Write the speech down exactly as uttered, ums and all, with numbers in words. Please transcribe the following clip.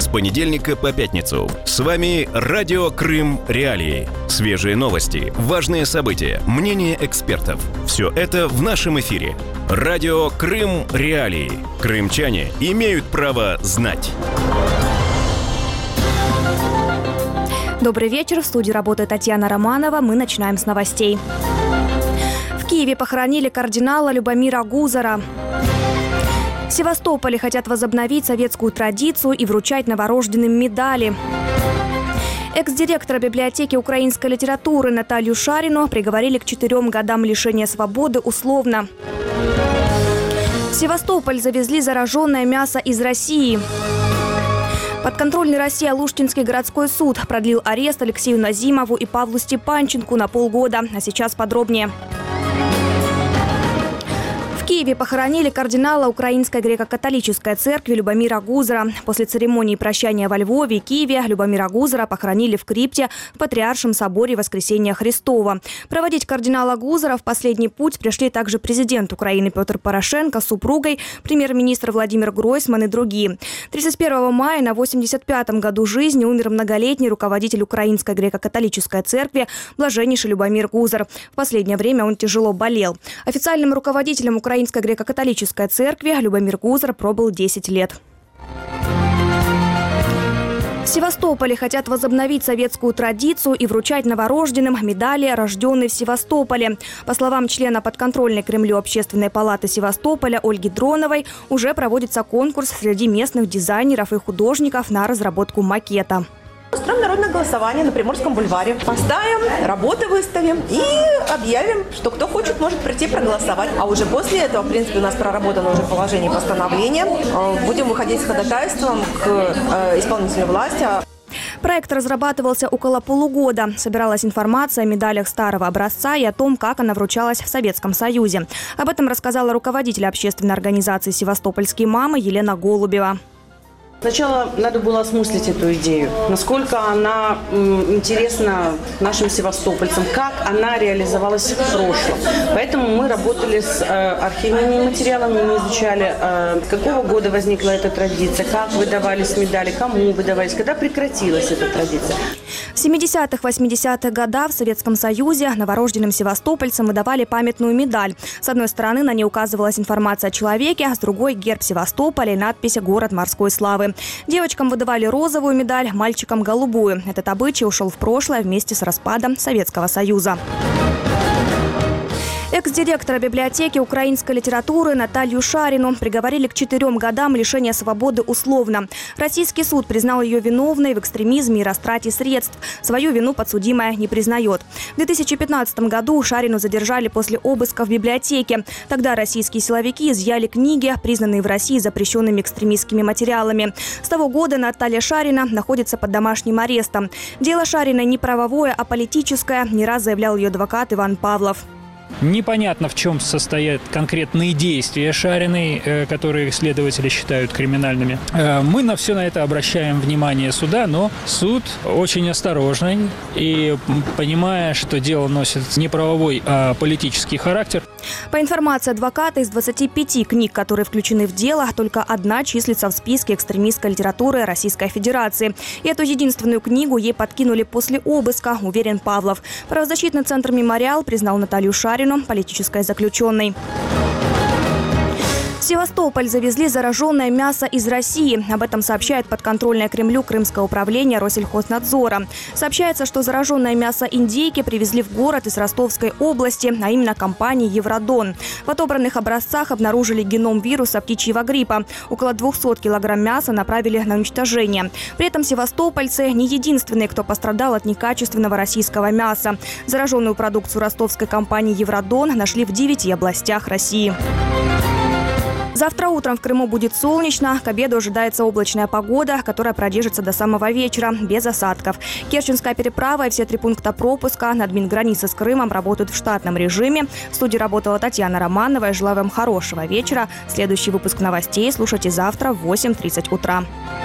понедельника по пятницу. С вами Радио Крым Реалии. Свежие новости, важные события, мнения экспертов. Все это в нашем эфире. Радио Крым Реалии. Крымчане имеют право знать. Добрый вечер. В студии работает Татьяна Романова. Мы начинаем с новостей. В Киеве похоронили кардинала Любомира Гузара. В Севастополе хотят возобновить советскую традицию и вручать новорожденным медали. Экс-директора библиотеки украинской литературы Наталью Шарину приговорили к четырем годам лишения свободы условно. В Севастополь завезли зараженное мясо из России. Подконтрольный России Алуштинский городской суд продлил арест Алексею Назимову и Павлу Степанченку на полгода. А сейчас подробнее. В Киеве похоронили кардинала Украинской греко-католической церкви Любомира Гузара. После церемонии прощания во Львове и Киеве Любомира Гузара похоронили в крипте в Патриаршем соборе Воскресения Христова. Проводить кардинала Гузара в последний путь пришли также президент Украины Петр Порошенко с супругой, премьер-министр Владимир Гройсман и другие. тридцать первого мая на восемьдесят пятом году жизни умер многолетний руководитель Украинской греко-католической церкви блаженнейший Любомир Гузар. В последнее время он тяжело болел. Официальным руководителем Украинской Украинской греко-католической церкви Любомир Гузар пробыл десять лет. В Севастополе хотят возобновить советскую традицию и вручать новорожденным медали, рожденные в Севастополе. По словам члена подконтрольной Кремлю Общественной палаты Севастополя Ольги Дроновой, уже проводится конкурс среди местных дизайнеров и художников на разработку макета. Устроим народное голосование на Приморском бульваре. Поставим, работы выставим и объявим, что кто хочет, может прийти проголосовать. А уже после этого, в принципе, у нас проработано уже положение постановления. Будем выходить с ходатайством к исполнительной власти. Проект разрабатывался около полугода. Собиралась информация о медалях старого образца и о том, как она вручалась в Советском Союзе. Об этом рассказала руководитель общественной организации «Севастопольские мамы» Елена Голубева. Сначала надо было осмыслить эту идею, насколько она м, интересна нашим севастопольцам, как она реализовалась в прошлом. Поэтому мы работали с э, архивными материалами, мы изучали, э, какого года возникла эта традиция, как выдавались медали, кому выдавались, когда прекратилась эта традиция. В семидесятых-восьмидесятых годах в Советском Союзе новорожденным севастопольцам выдавали памятную медаль. С одной стороны на ней указывалась информация о человеке, а с другой – герб Севастополя и надпись «Город морской славы». Девочкам выдавали розовую медаль, мальчикам – голубую. Этот обычай ушел в прошлое вместе с распадом Советского Союза. Экс-директора библиотеки украинской литературы Наталью Шарину приговорили к четырем годам лишения свободы условно. Российский суд признал ее виновной в экстремизме и растрате средств. Свою вину подсудимая не признает. В две тысячи пятнадцатом году Шарину задержали после обыска в библиотеке. Тогда российские силовики изъяли книги, признанные в России запрещенными экстремистскими материалами. С того года Наталья Шарина находится под домашним арестом. Дело Шариной не правовое, а политическое, не раз заявлял ее адвокат Иван Павлов. Непонятно, в чем состоят конкретные действия Шариной, которые следователи считают криминальными. Мы на все на это обращаем внимание суда, но суд очень осторожный и, понимая, что дело носит не правовой, а политический характер. По информации адвоката, из двадцати пяти книг, которые включены в дело, только одна числится в списке экстремистской литературы Российской Федерации. И эту единственную книгу ей подкинули после обыска, уверен Павлов. Правозащитный центр «Мемориал» признал Наталью Шарину политической заключенной. В Севастополь завезли зараженное мясо из России. Об этом сообщает подконтрольное Кремлю Крымское управление Россельхознадзора. Сообщается, что зараженное мясо индейки привезли в город из Ростовской области, а именно компании «Евродон». В отобранных образцах обнаружили геном вируса птичьего гриппа. Около двухсот килограмм мяса направили на уничтожение. При этом севастопольцы не единственные, кто пострадал от некачественного российского мяса. Зараженную продукцию ростовской компании «Евродон» нашли в девяти областях России. Завтра утром в Крыму будет солнечно. К обеду ожидается облачная погода, которая продержится до самого вечера, без осадков. Керченская переправа и все три пункта пропуска на админгранице с Крымом работают в штатном режиме. В студии работала Татьяна Романова. Я желаю вам хорошего вечера. Следующий выпуск новостей слушайте завтра в восемь тридцать утра.